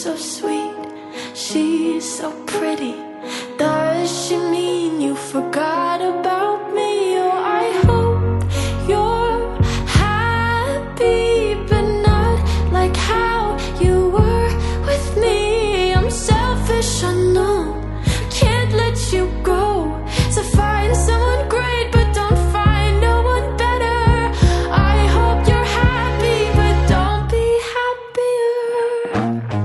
so sweet, she's so pretty. Does she mean you forgot about me? Oh, I hope you're happy, but not like how you were with me. I'm selfish, I know, can't let you go. So find someone great, but don't find no one better. I hope you're happy, but don't be happier.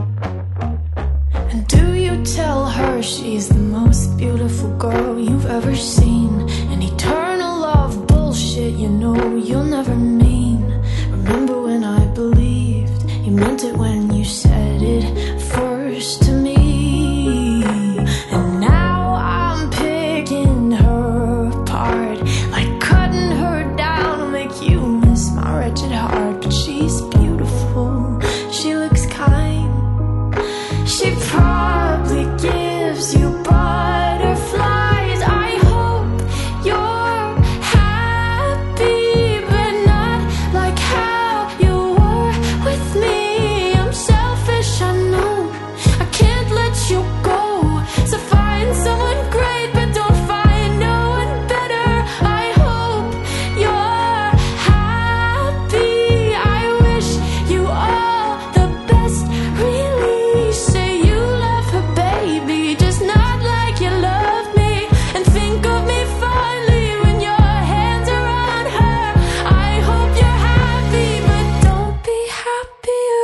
And do you tell her she's the most beautiful girl you've ever seen? An eternal love bullshit, you know you'll never mean. Remember when I believed you meant it when you said it first to me? And now I'm picking her apart, like cutting her down to make you miss my wretched heart. But she's beautiful, she looks kind, she probably gives you butterflies. I hope you're happy, but not like how you were with me. I'm selfish, I know, I can't let you go. So find someone great, but don't find no one better. I hope you're happy, I wish you all the best. Really say you love her, baby, just not like you love me. And think of me fondly when your hands are on her. I hope you're happy, but don't be happier.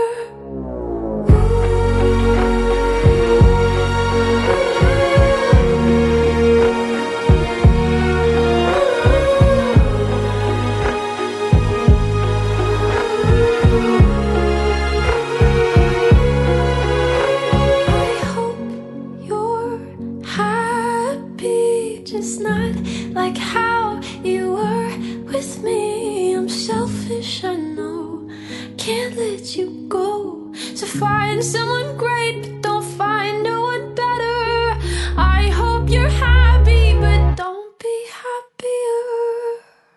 I hope you're happy, just not like how you were with me. I'm selfish, I know, can't let you go. So find someone great, but